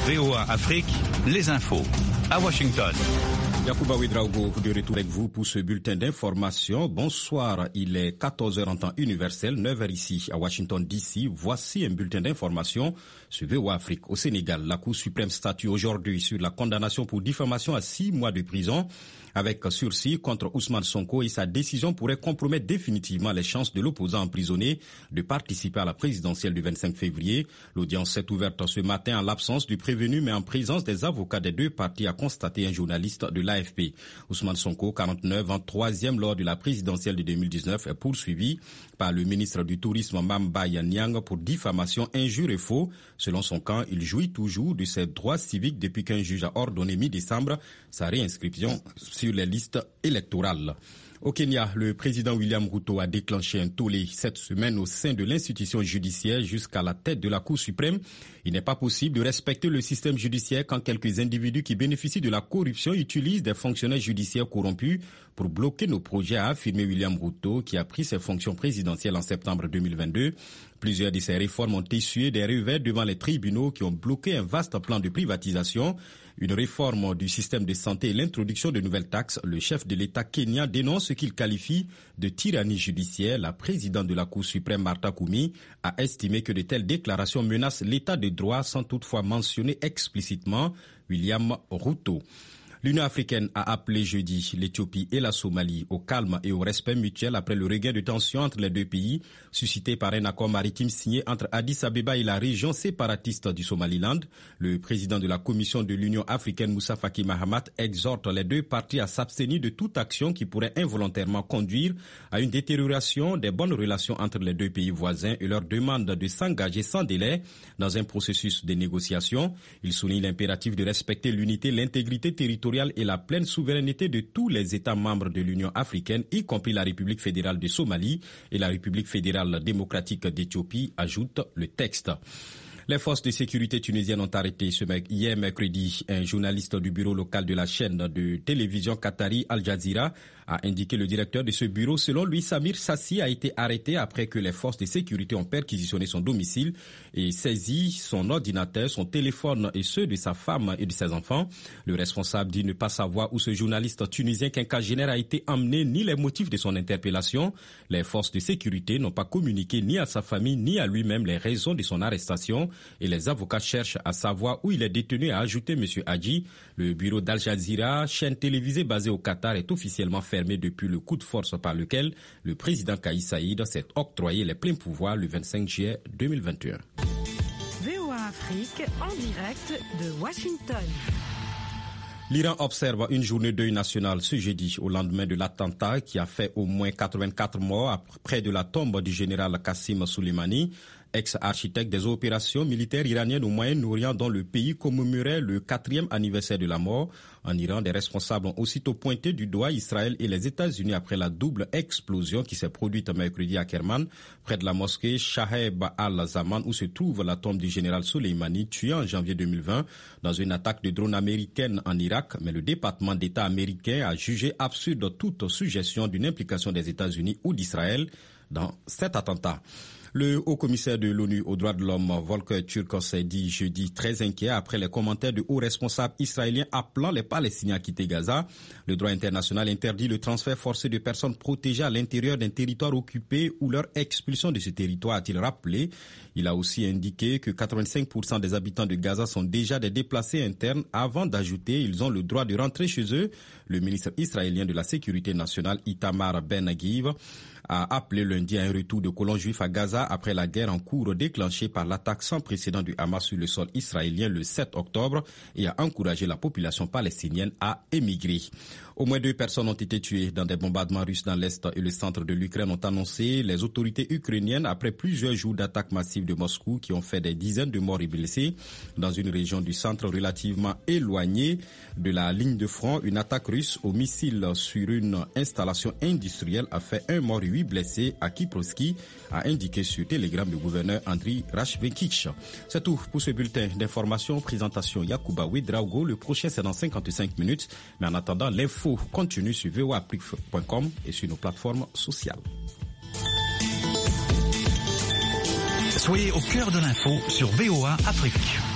VOA Afrique, les infos. À Washington. Yacouba Ouedraogo de retour avec vous pour ce bulletin d'information. Bonsoir, il est 14h en temps universel, 9h ici à Washington DC. Voici un bulletin d'information sur VOA Afrique. Au Sénégal, la Cour suprême statue aujourd'hui sur la condamnation pour diffamation à 6 mois de prison avec sursis contre Ousmane Sonko, et sa décision pourrait compromettre définitivement les chances de l'opposant emprisonné de participer à la présidentielle du 25 février. L'audience s'est ouverte ce matin en l'absence du prévenu mais en présence des avocats des deux parties, a constaté un journaliste de l'AFP. Ousmane Sonko, 49 ans, troisième lors de la présidentielle de 2019, est poursuivi par le ministre du Tourisme Mamba Niang pour diffamation, injure et faux. Selon son camp, il jouit toujours de ses droits civiques depuis qu'un juge a ordonné mi-décembre sa réinscription sur les listes électorales. Au Kenya, le président William Ruto a déclenché un tollé cette semaine au sein de l'institution judiciaire jusqu'à la tête de la Cour suprême. Il n'est pas possible de respecter le système judiciaire quand quelques individus qui bénéficient de la corruption utilisent des fonctionnaires judiciaires corrompus pour bloquer nos projets, a affirmé William Ruto, qui a pris ses fonctions présidentielles en septembre 2022. Plusieurs de ces réformes ont essuyé des revers devant les tribunaux qui ont bloqué un vaste plan de privatisation, une réforme du système de santé et l'introduction de nouvelles taxes. Le chef de l'État kenyan dénonce ce qu'il qualifie de tyrannie judiciaire. La présidente de la Cour suprême, Martha Koumi, a estimé que de telles déclarations menacent l'état de droit sans toutefois mentionner explicitement William Ruto. L'Union africaine a appelé jeudi l'Éthiopie et la Somalie au calme et au respect mutuel après le regain de tension entre les deux pays, suscité par un accord maritime signé entre Addis Abeba et la région séparatiste du Somaliland. Le président de la Commission de l'Union africaine, Moussa Faki Mahamat, exhorte les deux parties à s'abstenir de toute action qui pourrait involontairement conduire à une détérioration des bonnes relations entre les deux pays voisins et leur demande de s'engager sans délai dans un processus de négociation. Il souligne l'impératif de respecter l'unité, l'intégrité territoriale et la pleine souveraineté de tous les États membres de l'Union africaine, y compris la République fédérale de Somalie et la République fédérale démocratique d'Éthiopie, ajoute le texte. Les forces de sécurité tunisiennes ont arrêté hier mercredi un journaliste du bureau local de la chaîne de télévision qatari Al Jazeera, a indiqué le directeur de ce bureau. Selon lui, Samir Sassi a été arrêté après que les forces de sécurité ont perquisitionné son domicile et saisi son ordinateur, son téléphone et ceux de sa femme et de ses enfants. Le responsable dit ne pas savoir où ce journaliste tunisien quinquagénaire a été emmené ni les motifs de son interpellation. Les forces de sécurité n'ont pas communiqué ni à sa famille ni à lui-même les raisons de son arrestation et les avocats cherchent à savoir où il est détenu, a ajouté M. Hadji. Le bureau d'Al Jazeera, chaîne télévisée basée au Qatar, est officiellement fermé depuis le coup de force par lequel le président Kais Saïd s'est octroyé les pleins pouvoirs le 25 juillet 2021. VOA Afrique en direct de Washington. L'Iran observe une journée deuil national ce jeudi au lendemain de l'attentat qui a fait au moins 84 morts près de la tombe du général Qassim Soleimani, ex-architecte des opérations militaires iraniennes au Moyen-Orient, dont le pays commémorait le 4e anniversaire de la mort. En Iran, des responsables ont aussitôt pointé du doigt Israël et les États-Unis après la double explosion qui s'est produite mercredi à Kerman, près de la mosquée Shaheb al-Zaman, où se trouve la tombe du général Soleimani, tué en janvier 2020 dans une attaque de drone américaine en Irak. Mais le département d'État américain a jugé absurde toute suggestion d'une implication des États-Unis ou d'Israël dans cet attentat. Le haut-commissaire de l'ONU aux droits de l'homme, Volker Turk, s'est dit jeudi très inquiet après les commentaires de hauts responsables israéliens appelant les Palestiniens à quitter Gaza. Le droit international interdit le transfert forcé de personnes protégées à l'intérieur d'un territoire occupé ou leur expulsion de ce territoire, a-t-il rappelé. Il a aussi indiqué que 85% des habitants de Gaza sont déjà des déplacés internes, avant d'ajouter ils ont le droit de rentrer chez eux. Le ministre israélien de la Sécurité nationale, Itamar Ben-Gvir, a appelé lundi à un retour de colons juifs à Gaza après la guerre en cours déclenchée par l'attaque sans précédent du Hamas sur le sol israélien le 7 octobre et a encouragé la population palestinienne à émigrer. Au moins 2 personnes ont été tuées dans des bombardements russes dans l'est et le centre de l'Ukraine, ont annoncé les autorités ukrainiennes après plusieurs jours d'attaques massives de Moscou qui ont fait des dizaines de morts et blessés dans une région du centre relativement éloignée de la ligne de front. Une attaque russe au missile sur une installation industrielle a fait 1 mort et 8 blessés à Kyprovski, a indiqué sur Telegram le gouverneur Andriy Rashvenkich. C'est tout pour ce bulletin d'information. Présentation Yacouba Ouedraogo. Le prochain c'est dans 55 minutes. Mais en attendant, l'info continue sur voaafrique.com et sur nos plateformes sociales. Soyez au cœur de l'info sur VOA Afrique.